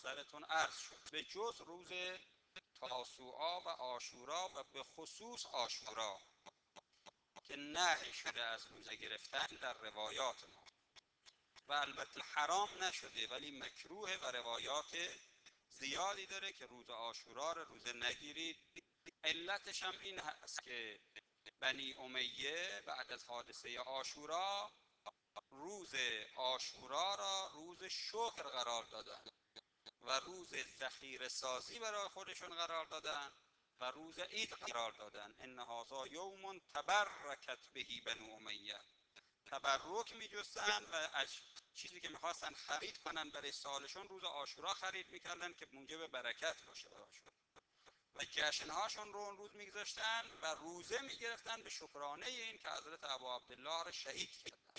خدمتتون عرض شد، به جز روز تاسوعا و عاشورا و به خصوص عاشورا که نهی شده از روزه گرفتن در روایات ما و البته حرام نشده ولی مکروه و روایات زیادی داره که روز عاشورا رو روزه نگیرید. علتش هم این هست که بنی امیه بعد از حادثه عاشورا روز عاشورا را روز شکر قرار دادن و روز ذخیره سازی برای خودشون قرار دادن و روز عید قرار دادن. ان هذا یوم تبرکت بهی بنو امیه، تبرک میجستن و از چیزی که میخواستن خرید کنن برای سالشون روز عاشورا خرید میکردن که موجب برکت باشه براشون و جشنهاشون رو اون روز میگذاشتن و روزه میگرفتن به شکرانه این که حضرت ابا عبدالله رو شهید کردن.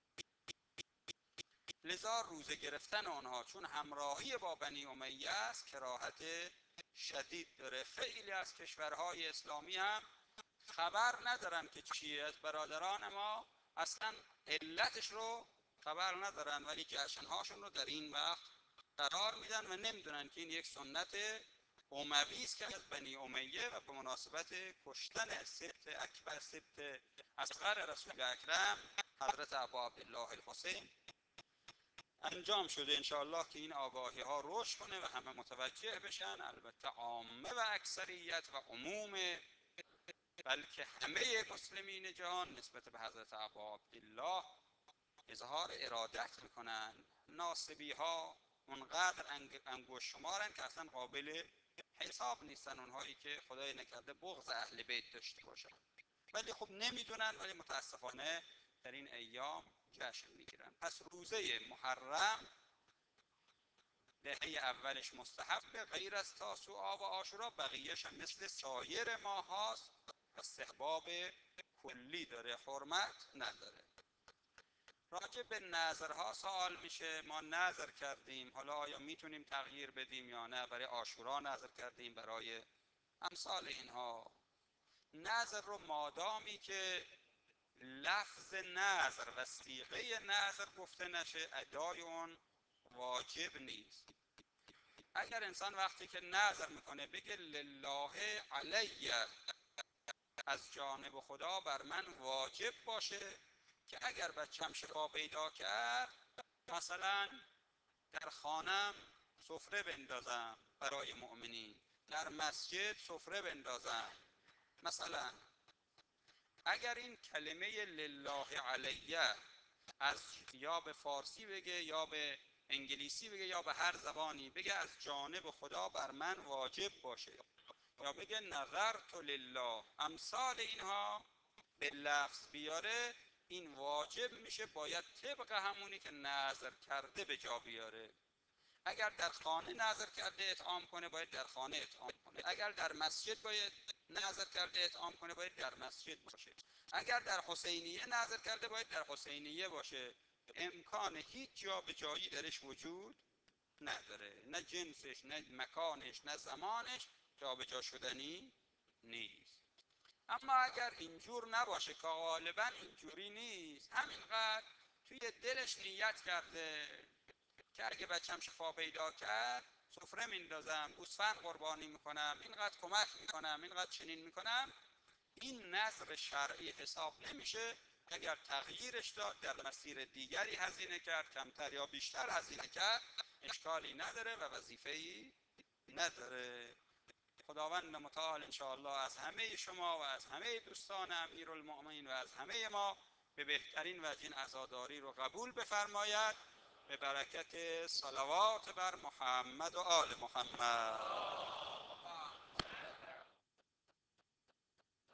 لذا روزه گرفتن آنها چون همراهی با بنی امیه است کراهت شدید داره. خیلی از کشورهای اسلامی هم خبر ندارن که چیه، از برادران ما اصلا علتش رو خبر ندارن ولی جشنهاشون رو در این وقت قرار میدن و نمیدونن که این یک سنت اموی است که از بنی امیه و به مناسبت کشتن سبط اکبر، سبط اصغر رسول اکرم حضرت ابا عبدالله الحسین انجام شده. انشاءالله که این آگاهی ها رشد کنه و همه متوجه بشن، البته عامه و اکثریت و عموم بلکه همه مسلمین جهان نسبت به حضرت ابا عبدالله اظهار ارادت میکنن. ناصبی ها اونقدر انگشت شمارن که اصلا قابل حساب نیستن، اونهایی که خدای نکرده بغض اهل بیت داشته باشن ولی خب نمیدونن، ولی متاسفانه در این ایام جشن میگیرن. پس روزه محرم دهه اولش مستحبه غیر از تاسوعا و عاشورا، بقیهش هم مثل سایر ماه هاست و استحباب کلی داره، حرمت نداره. راجع به نظرها سوال میشه، ما نظر کردیم حالا آیا میتونیم تغییر بدیم یا نه؟ برای عاشورا نظر کردیم، برای امثال اینها. نظر رو مادامی که لفظ نظر و صیغه نظر گفته نشه ادای اون واجب نیست. اگر انسان وقتی که نظر میکنه بگه لله علیه، از جانب خدا بر من واجب باشه که اگر بچم شفا پیدا کرد مثلا در خانم سفره بندازم برای مؤمنین، در مسجد سفره بندازم. مثلا اگر این کلمه لله علیه از یا به فارسی بگه یا به انگلیسی بگه یا به هر زبانی بگه از جانب خدا بر من واجب باشه، یا بگه نظرت لله، امثال اینها به لفظ بیاره، این واجب میشه، باید طبق همونی که نظر کرده به جا بیاره. اگر در خانه نظر کرده اطعام کنه باید در خانه اطعام کنه، اگر در مسجد باید نظر کرده اطعام کنه باید در مسجد باشه، اگر در حسینیه نظر کرده باید در حسینیه باشه. امکان هیچ جا به جایی درش وجود نداره، نه جنسش نه مکانش نه زمانش جا به جا شدنی نیست. اما اگر اینجور نباشه که غالبا اینجوری نیست، همینقدر توی دلش نیت کرده که اگه بچم شفا پیدا کرد سفره میندازم، گوسفند قربانی میکنم، اینقدر کمک میکنم، اینقدر چنین میکنم، این نظر شرعی حساب نمیشه. اگر تغییرش داد، در مسیر دیگری هزینه کرد، کمتر یا بیشتر هزینه کرد، اشکالی نداره و وظیفه‌ای نداره. خداوند متعال انشاءالله از همه شما و از همه دوستان امیرالمؤمنین و از همه ما به بهترین وجه این عزاداری رو قبول بفرماید، به برکت صلوات بر محمد و آل محمد.